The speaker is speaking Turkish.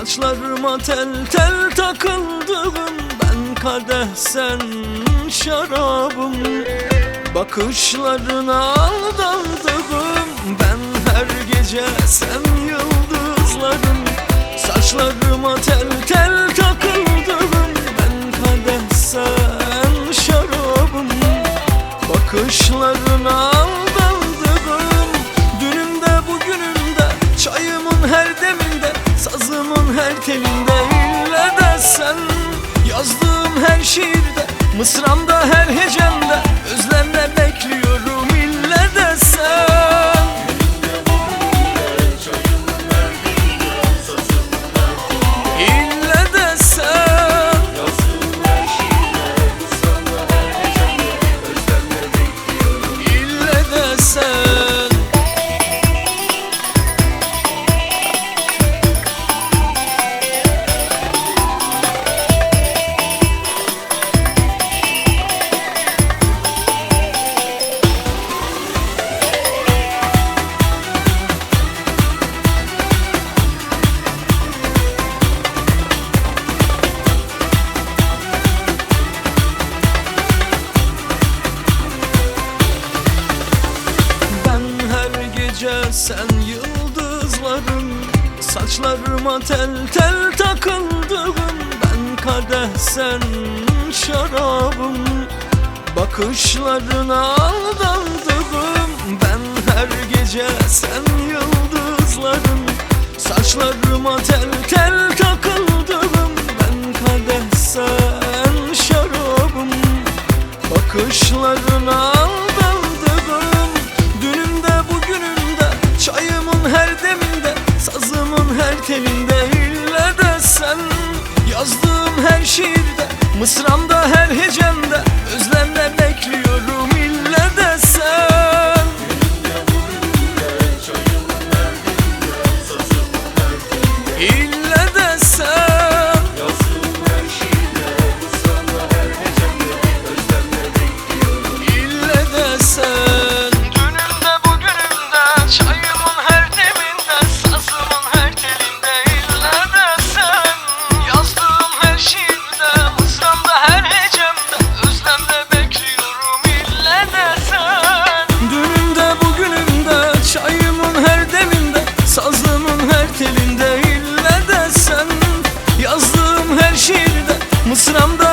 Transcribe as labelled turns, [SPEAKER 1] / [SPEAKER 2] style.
[SPEAKER 1] Saçlarıma tel tel takıldığım ben kadeh sen şarabım. Bakışlarına aldandığım ben her gece sen yıldızlarım. Saçlarıma tel tel takıldığım ben kadeh sen şarabım. Bakışlarına aldandığım dünümde bugünümde, çayımın her deminde, sazımın her telinde, ille de sen. Yazdığım her şiirde, mısramda her hecemde, özlemle bekliyorum ille de sen. İlle de sen. İlle de sen. Sen yıldızlarım, saçlarıma tel tel takıldığım ben kadeh sen şarabım. Bakışlarına aldandığım ben her gece sen yıldızlarım. Saçlarıma tel tel takıldığım ben kadeh sen şarabım. Bakışlarına aldandığım dünümde bugünümde, çayımın her deminde, sazımın her telinde, ille de sen. Yazdığım her şiirde, mısramda her hecemde, özlemle bekliyorum ille de sen. İlle de sen. İlle de sen. Dünümde bugünümde, çayımın her deminde, sazımın her telinde, ille de sen. Yazdığım her şiirde, mısramda her hecemde, özlemle bekliyorum ille de sen. Dünümde bugünümde, çayımın her deminde, sazımın her telinde, ille de sen. Yazdığım her şiirde, mısramda